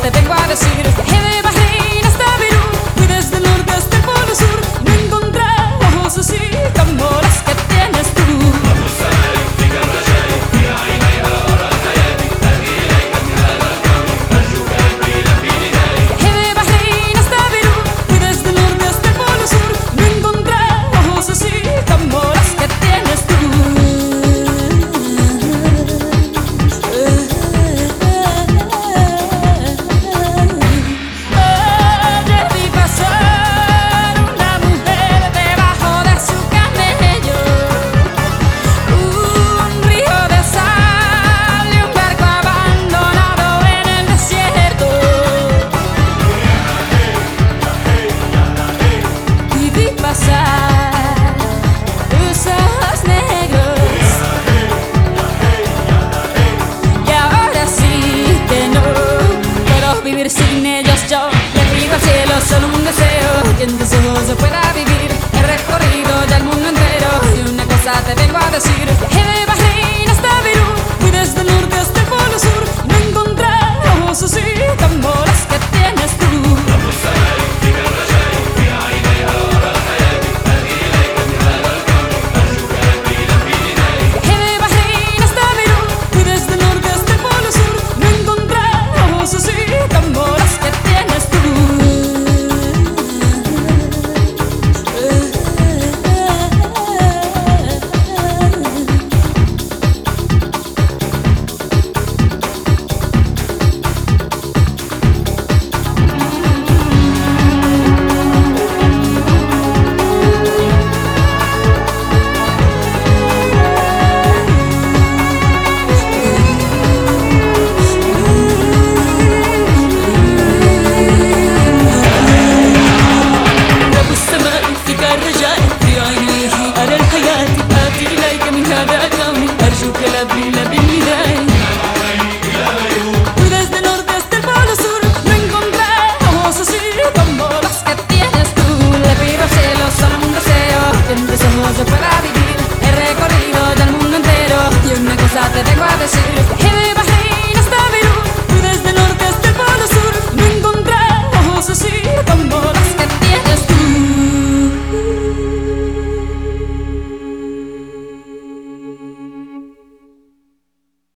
te vengo a decir. Viajé de Bahrein hasta Perú, fui desde el norte hasta el polo sur. No encontré ojos así como los que tienes tú. Viajé de Bahrein hasta Perú, fui desde el norte hasta el polo sur. No encontré ojos así como los que tienes tú. Sin